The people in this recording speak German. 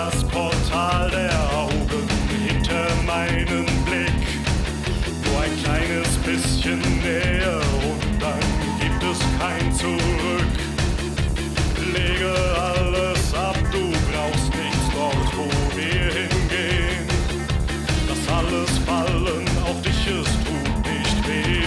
das Portal der Augen hinter meinen Blick. Nur ein kleines bisschen